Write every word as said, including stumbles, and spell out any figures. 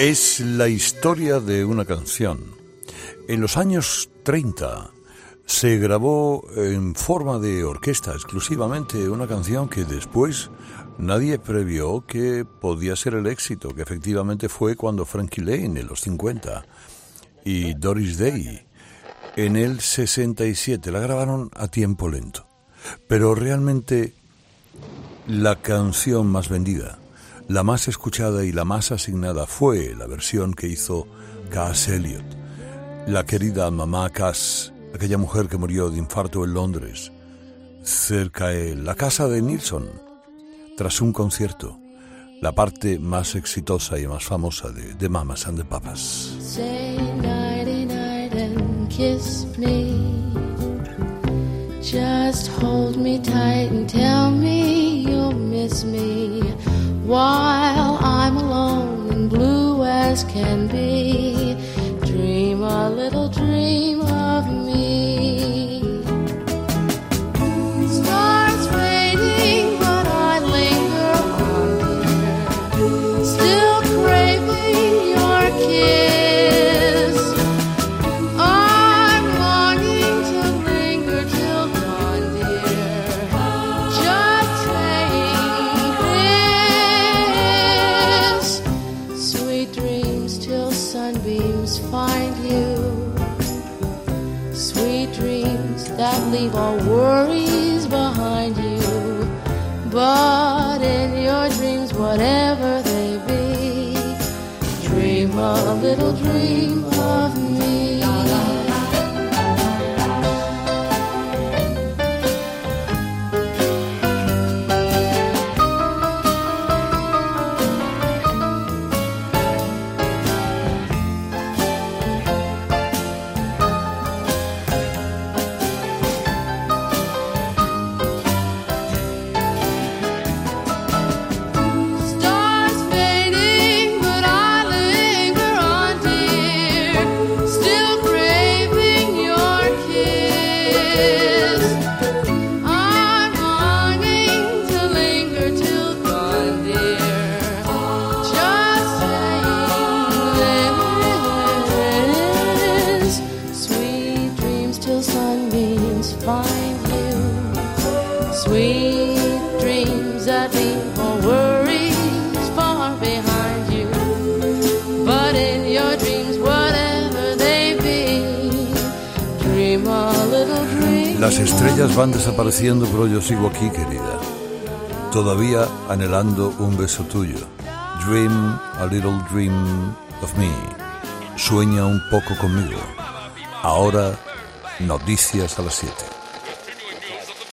Es la historia de una canción. En los años treinta se grabó en forma de orquesta exclusivamente una canción que después nadie previó que podía ser el éxito, que efectivamente fue cuando Frankie Lane en los cincuenta y Doris Day en el sesenta y siete la grabaron a tiempo lento. Pero realmente la canción más vendida, la más escuchada y la más asignada fue la versión que hizo Cass Elliot, la querida mamá Cass, aquella mujer que murió de infarto en Londres, cerca de la casa de Nilsson, tras un concierto, la parte más exitosa y más famosa de The Mamas and the Papas. Say nighty night and kiss me. Just hold me tight and tell me you'll miss me while I'm alone and blue as can be. Dream a little dream of me. Stars fading, but I linger on, dear, still craving your kiss. I'm longing to linger till dawn, dear, just saying this. Sweet dreams till sunbeams find you. Sweet dreams that leave all worries behind you. But in your dreams, whatever they be, dream a little dream of me. Stars fading, but I linger on, dear, still craving your kiss. I'm longing to linger till dawn, dear, just saying this. Sweet dreams till sunbeams find you. Sweet dreams that leave all worries far behind you. But in your dreams, whatever they be, dream a little dream. Las estrellas van desapareciendo, pero yo sigo aquí, querida, todavía anhelando un beso tuyo. Dream a little dream of me. Sueña un poco conmigo. Ahora, noticias a las siete.